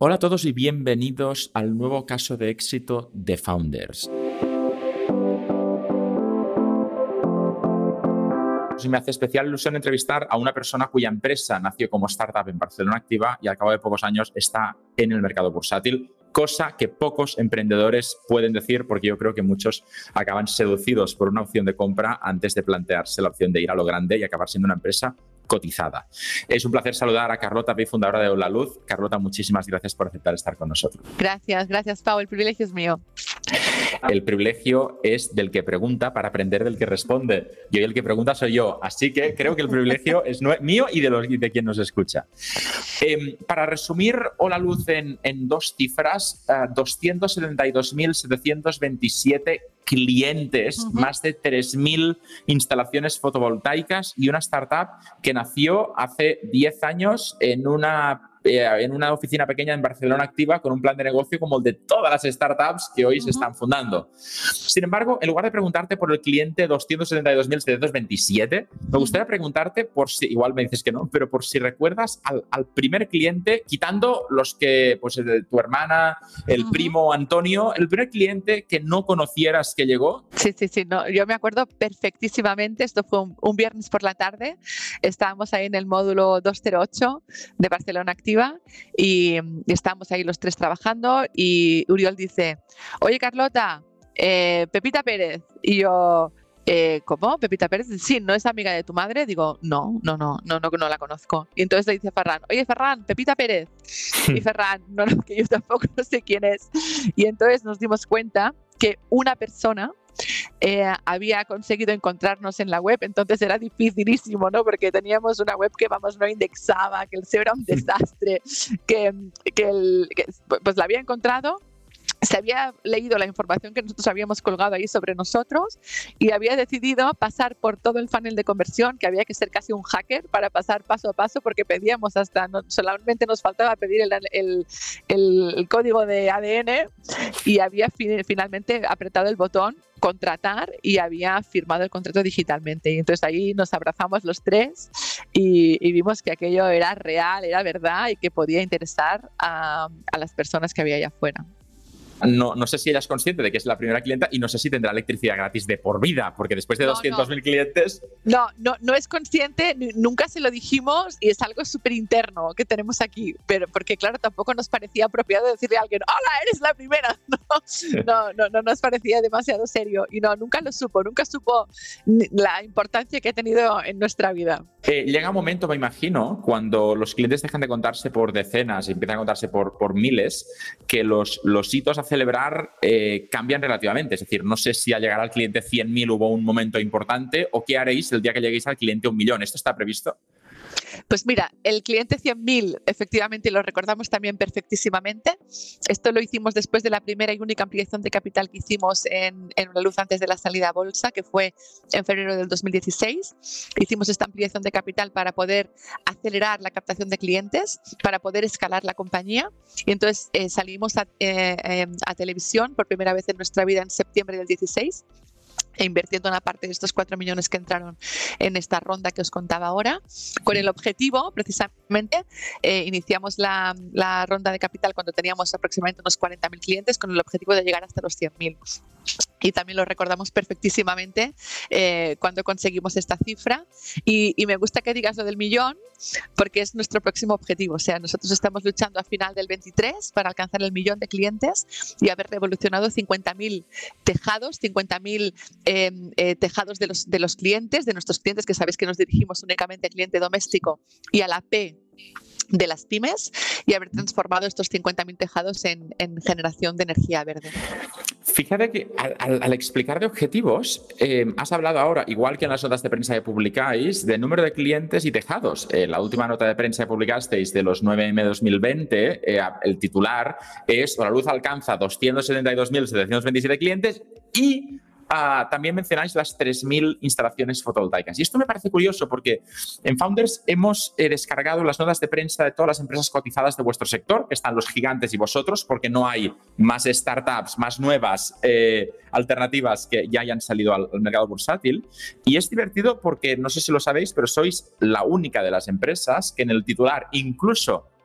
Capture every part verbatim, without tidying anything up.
Hola a todos y bienvenidos al nuevo caso de éxito de Founders. Me hace especial ilusión entrevistar a una persona cuya empresa nació como startup en Barcelona Activa y al cabo de pocos años está en el mercado bursátil, cosa que pocos emprendedores pueden decir porque yo creo que muchos acaban seducidos por una opción de compra antes de plantearse la opción de ir a lo grande y acabar siendo una empresa cotizada. Es un placer saludar a Carlota Pi, fundadora de Hola Luz. Carlota, muchísimas gracias por aceptar estar con nosotros. Gracias, gracias, Pau. El privilegio es mío. El privilegio es del que pregunta para aprender del que responde. Y hoy el que pregunta soy yo. Así que creo que el privilegio es mío y de, los, de quien nos escucha. Eh, para resumir Hola Luz en, en dos cifras, uh, doscientos setenta y dos mil setecientos veintisiete clientes, uh-huh. más de tres mil instalaciones fotovoltaicas y una startup que nació hace diez años en una... en una oficina pequeña en Barcelona Activa con un plan de negocio como el de todas las startups que hoy uh-huh. se están fundando. Sin embargo, en lugar de preguntarte por el cliente doscientos setenta y dos mil setecientos veintisiete, me gustaría preguntarte por si, igual me dices que no, pero por si recuerdas al, al primer cliente, quitando los que, pues tu hermana, el uh-huh. primo Antonio, el primer cliente que no conocieras que llegó. Sí, sí, sí, no, yo me acuerdo perfectísimamente, esto fue un, un viernes por la tarde, estábamos ahí en el módulo doscientos ocho de Barcelona Activa y, y estábamos ahí los tres trabajando y Uriol dice, oye Carlota, eh, Pepita Pérez. Y yo, eh, ¿cómo? ¿Pepita Pérez? Sí, ¿no es amiga de tu madre? Digo, no, no, no, no, no, no la conozco. Y entonces le dice Ferran, oye Ferran, Pepita Pérez. Y Ferran, no, no, que yo tampoco no sé quién es. Y entonces nos dimos cuenta que una persona Eh, había conseguido encontrarnos en la web, entonces era dificilísimo, ¿no? Porque teníamos una web que, vamos, no indexaba, que el S E O era un desastre, que, que, el, que pues la había encontrado, se había leído la información que nosotros habíamos colgado ahí sobre nosotros y había decidido pasar por todo el funnel de conversión, que había que ser casi un hacker para pasar paso a paso porque pedíamos hasta, no, solamente nos faltaba pedir el, el, el, el código de A D N y había fin, finalmente apretado el botón contratar y había firmado el contrato digitalmente. Y entonces ahí nos abrazamos los tres y, y vimos que aquello era real, era verdad y que podía interesar a, a las personas que había allá afuera. No, no sé si ella es consciente de que es la primera clienta y no sé si tendrá electricidad gratis de por vida, porque después de no, doscientos mil no. clientes... No, no, no es consciente, nunca se lo dijimos y es algo súper interno que tenemos aquí, pero porque claro, tampoco nos parecía apropiado decirle a alguien, hola, eres la primera. No, no, no, no nos parecía demasiado serio y no, nunca lo supo, nunca supo la importancia que ha tenido en nuestra vida. Eh, llega un momento, me imagino, cuando los clientes dejan de contarse por decenas y empiezan a contarse por, por miles, que los, los hitos a celebrar eh, cambian relativamente. Es decir, no sé si al llegar al cliente cien mil hubo un momento importante o qué haréis el día que lleguéis al cliente un millón. ¿Esto está previsto? Pues mira, el cliente cien mil efectivamente lo recordamos también perfectísimamente. Esto lo hicimos después de la primera y única ampliación de capital que hicimos en, en Hola Luz antes de la salida a bolsa, que fue en febrero del dos mil dieciséis. Hicimos esta ampliación de capital para poder acelerar la captación de clientes, para poder escalar la compañía. Y entonces eh, salimos a, eh, eh, a televisión por primera vez en nuestra vida en septiembre del dieciséis. E invirtiendo una parte de estos cuatro millones que entraron en esta ronda que os contaba ahora, con el objetivo, precisamente, eh, iniciamos la, la ronda de capital cuando teníamos aproximadamente unos cuarenta mil clientes, con el objetivo de llegar hasta los cien mil. Y también lo recordamos perfectísimamente eh, cuando conseguimos esta cifra. Y, y me gusta que digas lo del millón, porque es nuestro próximo objetivo. O sea, nosotros estamos luchando a final del veintitrés para alcanzar el millón de clientes y haber revolucionado cincuenta mil tejados, cincuenta mil eh, eh, tejados de los, de los clientes, de nuestros clientes, que sabéis que nos dirigimos únicamente al cliente doméstico y a la P de las pymes, y haber transformado estos cincuenta mil tejados en, en generación de energía verde. Fíjate que al, al, al explicar de objetivos, eh, has hablado ahora, igual que en las notas de prensa que publicáis, de número de clientes y tejados. Eh, la última nota de prensa que publicasteis de los nueve eme dos mil veinte, eh, el titular es Hola Luz alcanza doscientos setenta y dos mil setecientos veintisiete clientes y Uh, también mencionáis las tres mil instalaciones fotovoltaicas. Y esto me parece curioso porque en Founders hemos eh, descargado las notas de prensa de todas las empresas cotizadas de vuestro sector, que están los gigantes y vosotros, porque no hay más startups, más nuevas eh, alternativas que ya hayan salido al, al mercado bursátil. Y es divertido porque, no sé si lo sabéis, pero sois la única de las empresas que en el titular, incluso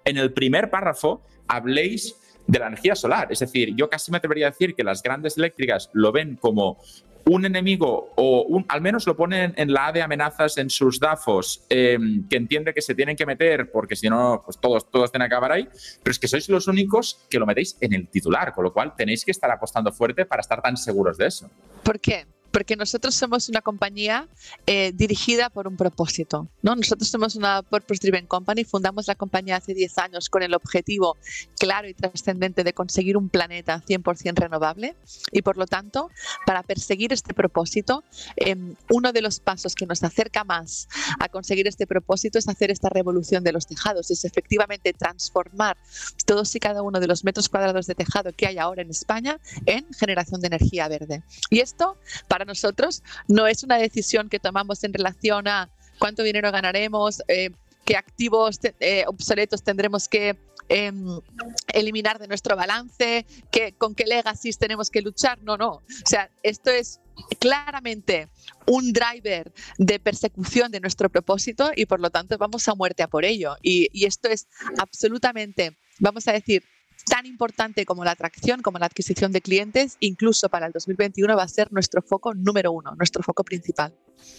en el primer párrafo habléis de la energía solar. Es decir, yo casi me atrevería a decir que las grandes eléctricas lo ven como un enemigo, o un, al menos lo ponen en la A de amenazas en sus dafos, eh, que entiende que se tienen que meter porque si no, pues todos, todos tienen que acabar ahí, pero es que sois los únicos que lo metéis en el titular, con lo cual tenéis que estar apostando fuerte para estar tan seguros de eso. ¿Por qué? Porque nosotros somos una compañía eh, dirigida por un propósito, ¿no? Nosotros somos una Purpose Driven Company, fundamos la compañía hace diez años con el objetivo claro y trascendente de conseguir un planeta cien por ciento renovable y, por lo tanto, para perseguir este propósito, eh, uno de los pasos que nos acerca más a conseguir este propósito es hacer esta revolución de los tejados, es efectivamente transformar todos y cada uno de los metros cuadrados de tejado que hay ahora en España en generación de energía verde. Y esto, para nosotros, no es una decisión que tomamos en relación a cuánto dinero ganaremos, eh, qué activos eh, obsoletos tendremos que eh, eliminar de nuestro balance, qué, con qué legacies tenemos que luchar. No, no. O sea, esto es claramente un driver de persecución de nuestro propósito y, por lo tanto, vamos a muerte a por ello. Y, y esto es absolutamente, vamos a decir, tan importante como la atracción, como la adquisición de clientes, incluso para el dos mil veintiuno va a ser nuestro foco número uno, nuestro foco principal.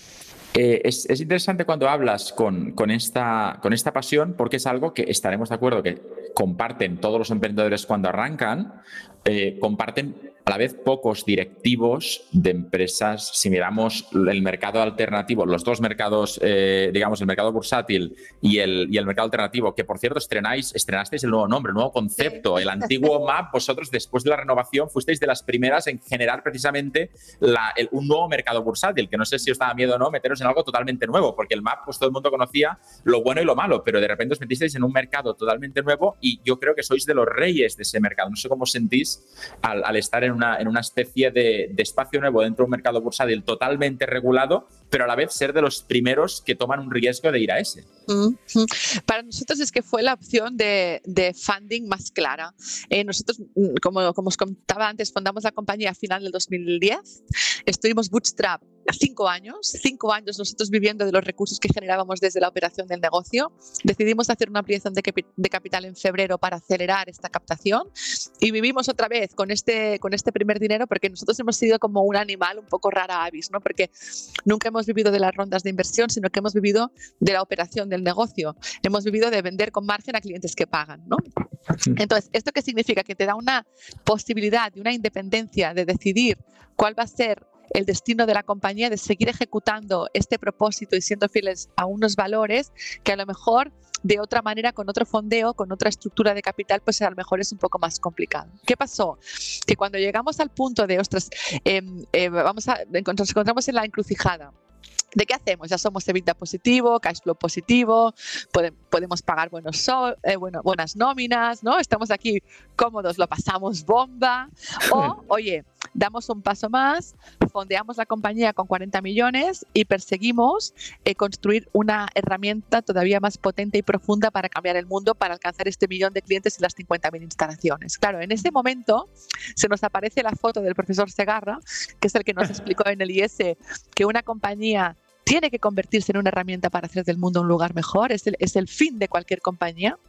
Eh, es, es interesante cuando hablas con, con, esta, con esta pasión, porque es algo que estaremos de acuerdo que comparten todos los emprendedores cuando arrancan, eh, comparten a la vez pocos directivos de empresas. Si miramos el mercado alternativo, los dos mercados, eh, digamos, el mercado bursátil y el, y el mercado alternativo, que por cierto estrenáis, estrenasteis el nuevo nombre, el nuevo concepto, sí. El antiguo M A P, vosotros después de la renovación fuisteis de las primeras en generar precisamente la, el, un nuevo mercado bursátil, que no sé si os daba miedo o no meteros en algo totalmente nuevo, porque el M A P, pues todo el mundo conocía lo bueno y lo malo, pero de repente os metisteis en un mercado totalmente nuevo y yo creo que sois de los reyes de ese mercado. No sé cómo os sentís al, al estar en una, en una especie de, de espacio nuevo dentro de un mercado bursátil totalmente regulado, pero a la vez ser de los primeros que toman un riesgo de ir a ese. Mm-hmm. Para nosotros es que fue la opción de, de funding más clara. Eh, nosotros, como, como os contaba antes, fundamos la compañía a final del dos mil diez. Estuvimos bootstrap cinco años, cinco años nosotros viviendo de los recursos que generábamos desde la operación del negocio. Decidimos hacer una ampliación de, capi- de capital en febrero para acelerar esta captación y vivimos otra vez con este, con este primer dinero, porque nosotros hemos sido como un animal un poco rara avis, ¿no? Porque nunca hemos vivido de las rondas de inversión, sino que hemos vivido de la operación del negocio. Hemos vivido de vender con margen a clientes que pagan, ¿no? Entonces, ¿esto qué significa? Que te da una posibilidad y una independencia de decidir cuál va a ser el destino de la compañía, de seguir ejecutando este propósito y siendo fieles a unos valores que a lo mejor de otra manera, con otro fondeo, con otra estructura de capital, pues a lo mejor es un poco más complicado. ¿Qué pasó? Que cuando llegamos al punto de, ostras, eh, eh, vamos a, nos encontramos en la encrucijada. ¿De qué hacemos? Ya somos EBITDA positivo, cash flow positivo, pode, podemos pagar buenos so, eh, bueno, buenas nóminas, ¿no? Estamos aquí cómodos, lo pasamos bomba. O, oye, damos un paso más, fondeamos la compañía con cuarenta millones y perseguimos eh, construir una herramienta todavía más potente y profunda para cambiar el mundo, para alcanzar este millón de clientes y las cincuenta mil instalaciones. Claro, en ese momento se nos aparece la foto del profesor Segarra, que es el que nos explicó en el I S que una compañía tiene que convertirse en una herramienta para hacer del mundo un lugar mejor, es el, es el fin de cualquier compañía.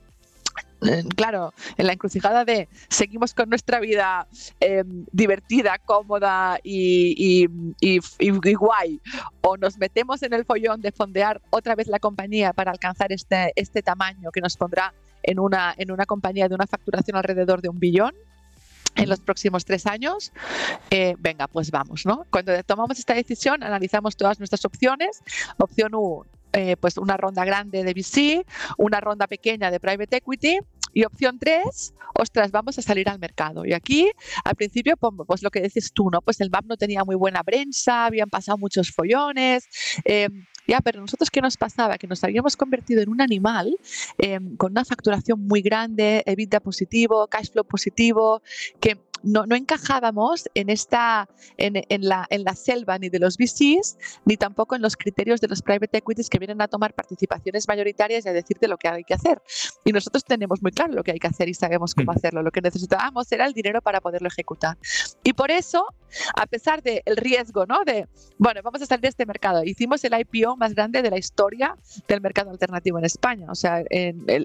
Claro, en la encrucijada de seguimos con nuestra vida eh, divertida, cómoda y, y, y, y, y guay, o nos metemos en el follón de fondear otra vez la compañía para alcanzar este, este tamaño que nos pondrá en una, en una compañía de una facturación alrededor de un billón en los próximos tres años, eh, venga, pues vamos, ¿no? Cuando tomamos esta decisión, analizamos todas nuestras opciones. Opción uno, eh, pues una ronda grande de V C, una ronda pequeña de Private Equity, y opción tres, ostras, vamos a salir al mercado. Y aquí, al principio, pues lo que dices tú, ¿no? Pues el M A P no tenía muy buena prensa, habían pasado muchos follones, eh, ya, pero nosotros, ¿qué nos pasaba? Que nos habíamos convertido en un animal eh, con una facturación muy grande, EBITDA positivo, cash flow positivo, que no, no encajábamos en, esta, en, en, la, en la selva ni de los V Cs, ni tampoco en los criterios de los private equities que vienen a tomar participaciones mayoritarias y a decirte lo que hay que hacer. Y nosotros tenemos muy claro lo que hay que hacer y sabemos cómo hacerlo. Lo que necesitábamos era el dinero para poderlo ejecutar. Y por eso, a pesar del riesgo, ¿no? De, bueno, vamos a salir de este mercado, hicimos el I P O más grande de la historia del mercado alternativo en España. O sea, en el,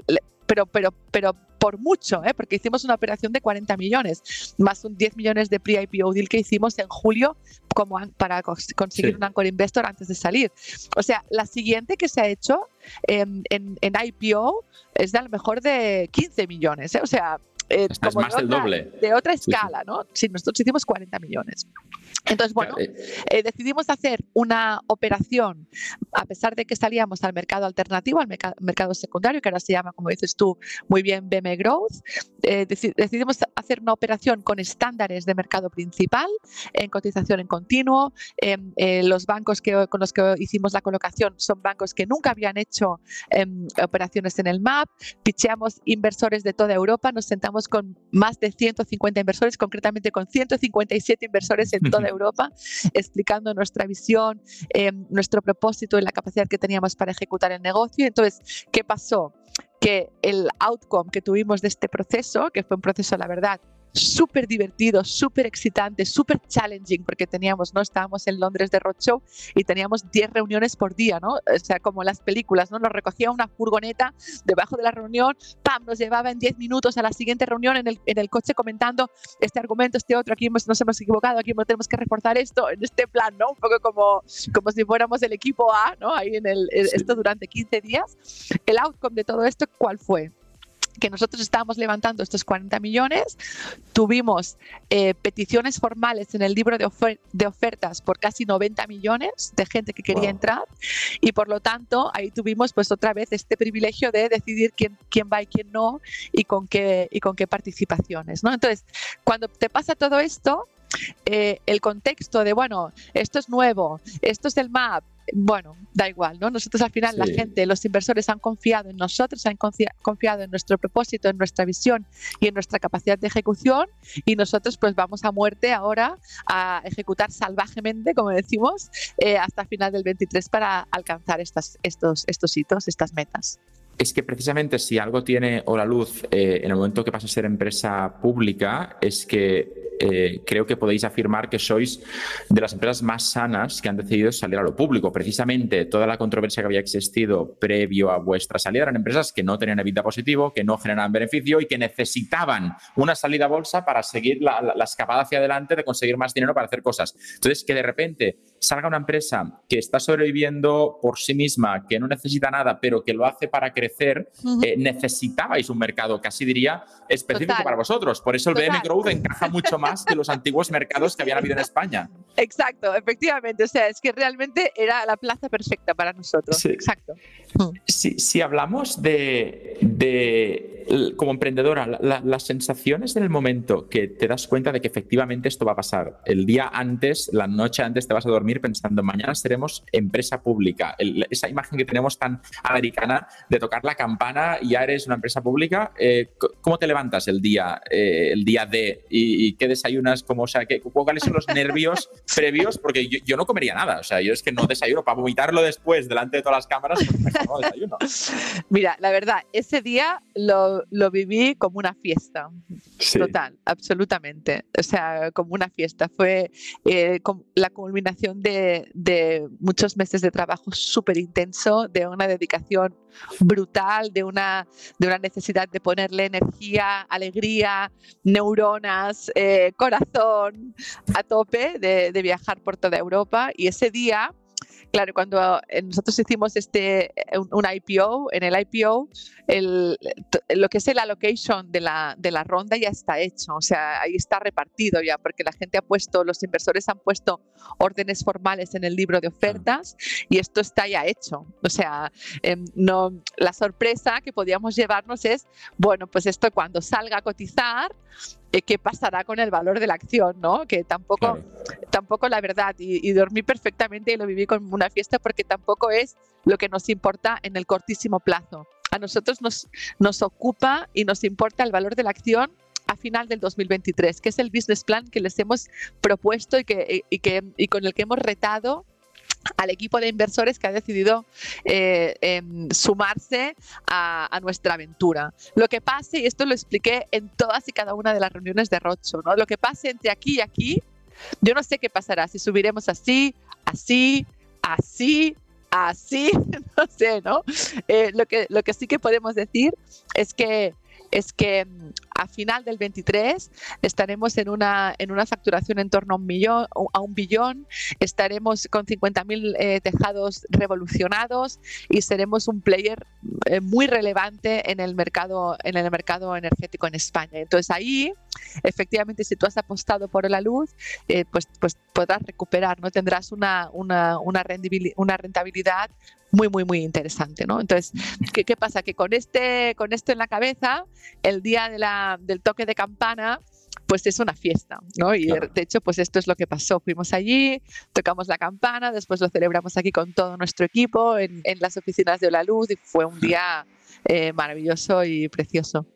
pero, pero, pero por mucho, ¿eh? Porque hicimos una operación de cuarenta millones, más un diez millones de pre-I P O deal que hicimos en julio como an- para cons- conseguir Sí. un anchor investor antes de salir. O sea, la siguiente que se ha hecho en, en, en I P O es de a lo mejor de quince millones, ¿eh? O sea, eh, Esta es como más de del otra, doble. de otra Sí, sí. escala, ¿no? Sí, nosotros hicimos cuarenta millones. Entonces, bueno, Claro, eh, eh, decidimos hacer una operación, a pesar de que salíamos al mercado alternativo, al merca- mercado secundario, que ahora se llama, como dices tú, muy bien B M Growth. Eh, deci- decidimos hacer una operación con estándares de mercado principal, en cotización en continuo. Em, eh, los bancos que, con los que hicimos la colocación son bancos que nunca habían hecho em, operaciones en el M A P. Picheamos inversores de toda Europa, nos sentamos con más de ciento cincuenta inversores, concretamente con ciento cincuenta y siete inversores en toda Europa, explicando nuestra visión, eh, nuestro propósito y la capacidad que teníamos para ejecutar el negocio. Entonces, ¿qué pasó? Que el outcome que tuvimos de este proceso, que fue un proceso, la verdad, súper divertido, súper excitante, súper challenging, porque teníamos, ¿no? Estábamos en Londres de Roadshow y teníamos diez reuniones por día, ¿no? O sea, como las películas, ¿no? Nos recogía una furgoneta debajo de la reunión, ¡pam! Nos llevaba en diez minutos a la siguiente reunión en el, en el coche comentando este argumento, este otro, aquí hemos, nos hemos equivocado, aquí tenemos que reforzar esto, en este plan, ¿no? Un poco como, como si fuéramos el equipo A, ¿no? Ahí en el, Sí. esto durante quince días. El outcome de todo esto, ¿cuál fue? Que nosotros estábamos levantando estos cuarenta millones, tuvimos eh, peticiones formales en el libro de, ofer de ofertas por casi noventa millones de gente que quería Wow. entrar, y por lo tanto ahí tuvimos pues otra vez este privilegio de decidir quién, quién va y quién no, y con qué, y con qué participaciones, ¿no? Entonces, cuando te pasa todo esto, eh, el contexto de, bueno, esto es nuevo, esto es el M A P, bueno, da igual, ¿no? Nosotros al final, Sí. la gente, los inversores han confiado en nosotros, han confia- confiado en nuestro propósito, en nuestra visión y en nuestra capacidad de ejecución, y nosotros pues vamos a muerte ahora a ejecutar salvajemente, como decimos, eh, hasta final del veintitrés para alcanzar estas, estos, estos hitos, estas metas. Es que precisamente si algo tiene Hola Luz eh, en el momento que pasa a ser empresa pública, es que eh, creo que podéis afirmar que sois de las empresas más sanas que han decidido salir a lo público. Precisamente toda la controversia que había existido previo a vuestra salida eran empresas que no tenían EBITDA positivo, que no generaban beneficio y que necesitaban una salida a bolsa para seguir la, la, la escapada hacia adelante de conseguir más dinero para hacer cosas. Entonces, que de repente salga una empresa que está sobreviviendo por sí misma, que no necesita nada, pero que lo hace para crecer, uh-huh. eh, necesitabais un mercado, casi diría, específico Total. Para vosotros. Por eso el Total. B M Growth encaja mucho más que los antiguos mercados sí, que habían habido en España. Exacto, efectivamente. O sea, es que realmente era la plaza perfecta para nosotros. Sí. Exacto. Si, si hablamos de, de, como emprendedora, la, las sensaciones en el momento que te das cuenta de que efectivamente esto va a pasar, el día antes, la noche antes te vas a dormir pensando, mañana seremos empresa pública. El, esa imagen que tenemos tan americana de tocar la campana y ya eres una empresa pública, eh, ¿cómo te levantas el día, eh, el día de y, y qué desayunas? Como, o sea, ¿qué, ¿cuáles son los nervios previos? Porque yo, yo no comería nada, o sea, yo es que no desayuno para vomitarlo después delante de todas las cámaras, pues mejor no desayuno. Mira, la verdad, ese día lo, lo viví como una fiesta. Sí. Total, absolutamente. O sea, como una fiesta. Fue eh, la culminación de, de muchos meses de trabajo súper intenso, de una dedicación brutal, de una, de una necesidad de ponerle energía, alegría, neuronas, eh, corazón a tope, de, de viajar por toda Europa. Y ese día, claro, cuando nosotros hicimos este, un, un I P O, en el I P O, el, lo que es el allocation de la, de la ronda ya está hecho, o sea, ahí está repartido ya, porque la gente ha puesto, los inversores han puesto órdenes formales en el libro de ofertas y esto está ya hecho. O sea, eh, no, la sorpresa que podíamos llevarnos es, bueno, pues esto cuando salga a cotizar, eh, ¿qué pasará con el valor de la acción? ¿No? Que tampoco, claro. tampoco la verdad, y, y dormí perfectamente y lo viví como una fiesta porque tampoco es lo que nos importa en el cortísimo plazo. A nosotros nos, nos ocupa y nos importa el valor de la acción a final del dos mil veintitrés, que es el business plan que les hemos propuesto y, que, y, que, y con el que hemos retado al equipo de inversores que ha decidido eh, eh, sumarse a, a nuestra aventura. Lo que pase, y esto lo expliqué en todas y cada una de las reuniones de Roadshow, ¿no? Lo que pase entre aquí y aquí, yo no sé qué pasará, si subiremos así, así, así, así, no sé, ¿no? Eh, lo que, lo que sí que podemos decir es que es que a final del veintitrés estaremos en una, en una facturación en torno a un, millón, a un billón, estaremos con cincuenta mil eh, tejados revolucionados y seremos un player eh, muy relevante en el, mercado, en el mercado energético en España. Entonces ahí, efectivamente, si tú has apostado por la luz, eh, pues, pues podrás recuperar, ¿no? Tendrás una, una, una, una rentabilidad muy, muy, muy interesante, ¿no? Entonces, ¿qué, qué pasa? Que con, este, con esto en la cabeza, el día de la, del toque de campana, pues es una fiesta, ¿no? Y claro. De hecho, pues esto es lo que pasó. Fuimos allí, tocamos la campana, después lo celebramos aquí con todo nuestro equipo en, en las oficinas de Holaluz y fue un día eh, maravilloso y precioso.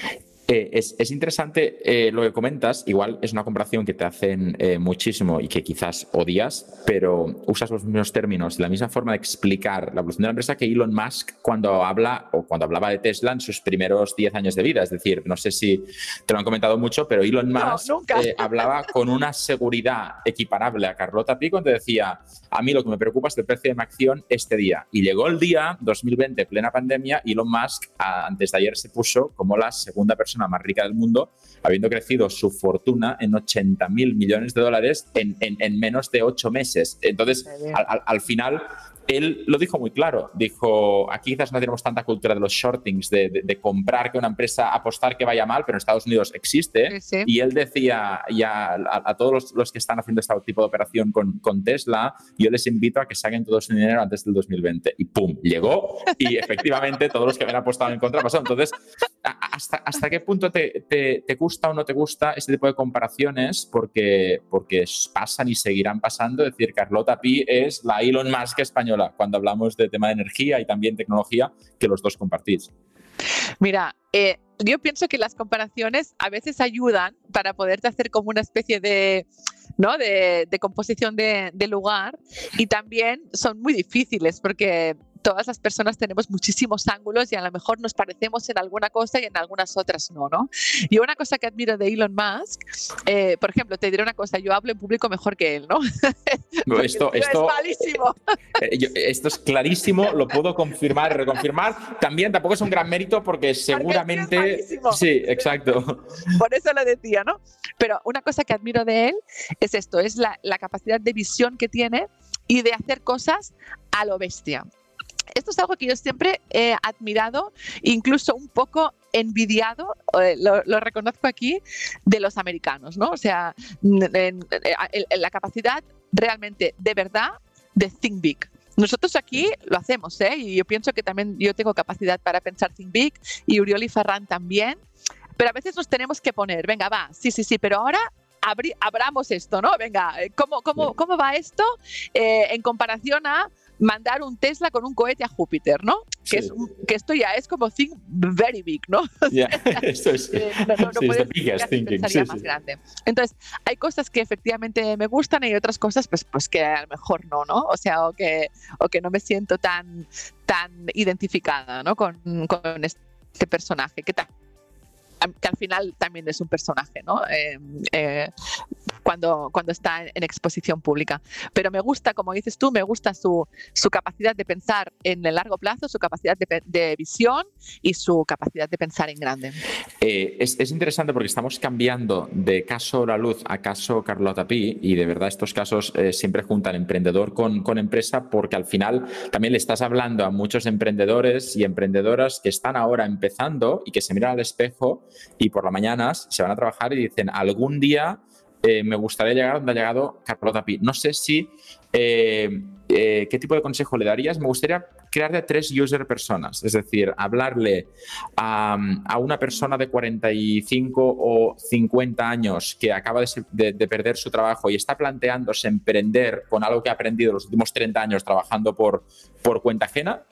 Eh, es, es interesante eh, lo que comentas. Igual es una comparación que te hacen eh, muchísimo y que quizás odias, pero usas los mismos términos, la misma forma de explicar la evolución de la empresa que Elon Musk cuando habla o cuando hablaba de Tesla en sus primeros diez años de vida. Es decir, no sé si te lo han comentado mucho, pero Elon Musk no, eh, hablaba con una seguridad equiparable a Carlota Pi cuando decía: a mí lo que me preocupa es el precio de mi acción este día. Y llegó el día dos mil veinte, plena pandemia, y Elon Musk a, antes de ayer se puso como la segunda persona más rica del mundo, habiendo crecido su fortuna en ochenta mil millones de dólares en, en, en menos de ocho meses. Entonces, al, al, al final, él lo dijo muy claro. Dijo, aquí quizás no tenemos tanta cultura de los shortings, de, de, de comprar que una empresa, apostar que vaya mal, pero en Estados Unidos existe. Sí, sí. Y él decía ya a, a todos los, los que están haciendo este tipo de operación con, con Tesla, yo les invito a que saquen todo su dinero antes del dos mil veinte. Y ¡pum! Llegó y efectivamente todos los que habían apostado en contra pasó. Entonces, ¿hasta, hasta qué punto te, te, te gusta o no te gusta este tipo de comparaciones? Porque, porque pasan y seguirán pasando. Es decir, Carlota Pi es la Elon Musk española cuando hablamos de tema de energía y también tecnología, que los dos compartís. Mira, eh, yo pienso que las comparaciones a veces ayudan para poderte hacer como una especie de, ¿no? de, de composición de, de lugar, y también son muy difíciles porque todas las personas tenemos muchísimos ángulos y a lo mejor nos parecemos en alguna cosa y en algunas otras no, ¿no? Y una cosa que admiro de Elon Musk, eh, por ejemplo, te diré una cosa, yo hablo en público mejor que él, ¿no? Esto, esto, es malísimo. Eh, yo, esto es clarísimo, lo puedo confirmar y reconfirmar. También tampoco es un gran mérito porque seguramente... Porque es malísimo. Sí, exacto. Por eso lo decía, ¿no? Pero una cosa que admiro de él es esto, es la, la capacidad de visión que tiene y de hacer cosas a lo bestia. Esto es algo que yo siempre he admirado, incluso un poco envidiado, eh, lo, lo reconozco aquí, de los americanos, ¿no? O sea, en, en, en la capacidad realmente, de verdad, de think big. Nosotros aquí lo hacemos, ¿eh? Y yo pienso que también yo tengo capacidad para pensar think big, y Uriol y Ferran también, pero a veces nos tenemos que poner, venga, va, sí, sí, sí, pero ahora... Abri, abramos esto, ¿no? Venga, ¿cómo, cómo, cómo va esto eh, en comparación a mandar un Tesla con un cohete a Júpiter, ¿no? Sí. Que, es, que esto ya es como think very big, ¿no? Yeah, esto es, eh, no, no, no sí, puedes the biggest thinking. Sí, más sí. grande. Entonces, hay cosas que efectivamente me gustan y otras cosas pues, pues que a lo mejor no, ¿no? O sea, o que, o que no me siento tan, tan identificada, ¿no? Con, con este personaje. ¿Qué tal? Que al final también es un personaje, ¿no? Eh, eh, cuando, cuando está en, en exposición pública. Pero me gusta, como dices tú, me gusta su, su capacidad de pensar en el largo plazo, su capacidad de, de visión y su capacidad de pensar en grande. Eh, es, es interesante porque estamos cambiando de caso Holaluz a caso Carlota Pi, y de verdad estos casos eh, siempre juntan emprendedor con, con empresa, porque al final también le estás hablando a muchos emprendedores y emprendedoras que están ahora empezando y que se miran al espejo y por las mañanas se van a trabajar y dicen, algún día eh, me gustaría llegar donde ha llegado Carlota Pi. No sé si, eh, eh, ¿qué tipo de consejo le darías? Me gustaría crear de tres user personas, es decir, hablarle a, a una persona de cuarenta y cinco o cincuenta años que acaba de, de, de perder su trabajo y está planteándose emprender con algo que ha aprendido los últimos treinta años trabajando por, por cuenta ajena.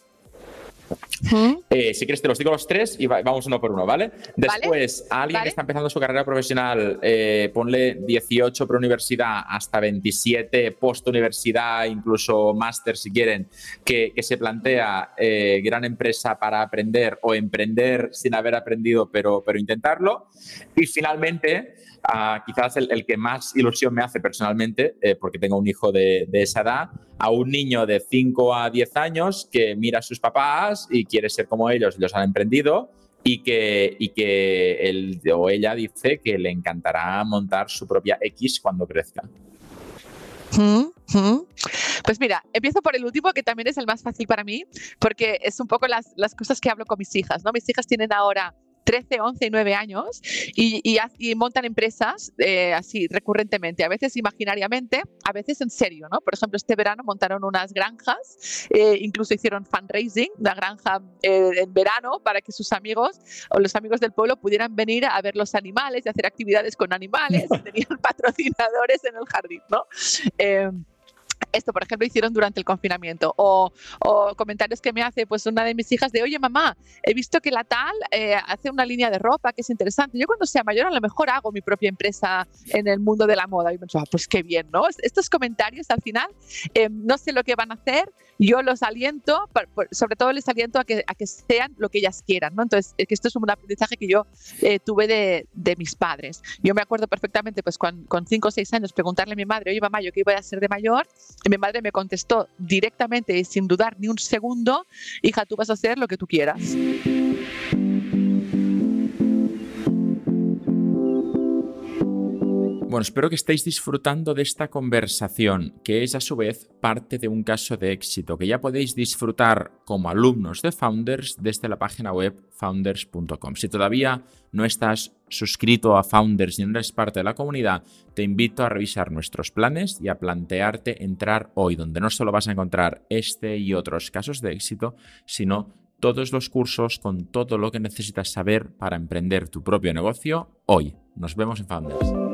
¿Mm? Eh, si quieres te los digo los tres y va, vamos uno por uno, ¿vale? Después, ¿Vale? a alguien ¿Vale? que está empezando su carrera profesional, eh, ponle dieciocho pre-universidad hasta veintisiete post-universidad, incluso máster si quieren, que, que se plantea eh, gran empresa para aprender o emprender sin haber aprendido, pero, pero intentarlo. Y finalmente, Uh, quizás el, el que más ilusión me hace personalmente, eh, porque tengo un hijo de, de esa edad, a un niño de cinco a diez años que mira a sus papás y quiere ser como ellos, los han emprendido, y que, y que él o ella dice que le encantará montar su propia X cuando crezca. Mm, mm. Pues mira, empiezo por el último, que también es el más fácil para mí, porque es un poco las, las cosas que hablo con mis hijas, ¿no? Mis hijas tienen ahora trece, once y nueve años y, y, y montan empresas eh, así recurrentemente, a veces imaginariamente, a veces en serio, ¿no? Por ejemplo, este verano montaron unas granjas, eh, incluso hicieron fundraising, una granja eh, en verano para que sus amigos o los amigos del pueblo pudieran venir a ver los animales y hacer actividades con animales y tenían patrocinadores en el jardín, ¿no? Eh, Esto, por ejemplo, hicieron durante el confinamiento. O, o comentarios que me hace pues una de mis hijas de, oye, mamá, he visto que la tal eh, hace una línea de ropa que es interesante. Yo cuando sea mayor a lo mejor hago mi propia empresa en el mundo de la moda. Y pensaba, pues qué bien, ¿no? Estos comentarios al final, eh, no sé lo que van a hacer, yo los aliento, sobre todo les aliento a que, a que sean lo que ellas quieran, ¿no? Entonces, que esto es un aprendizaje que yo eh, tuve de, de mis padres. Yo me acuerdo perfectamente, pues con, con cinco o seis años, preguntarle a mi madre, oye, mamá, ¿yo qué iba a ser de mayor? Y mi madre me contestó directamente y sin dudar ni un segundo, hija, tú vas a hacer lo que tú quieras. Bueno, espero que estéis disfrutando de esta conversación, que es a su vez parte de un caso de éxito, que ya podéis disfrutar como alumnos de Founders desde la página web founders punto com. Si todavía no estás suscrito a Founders y no eres parte de la comunidad, te invito a revisar nuestros planes y a plantearte entrar hoy, donde no solo vas a encontrar este y otros casos de éxito, sino todos los cursos con todo lo que necesitas saber para emprender tu propio negocio hoy. Nos vemos en Founders.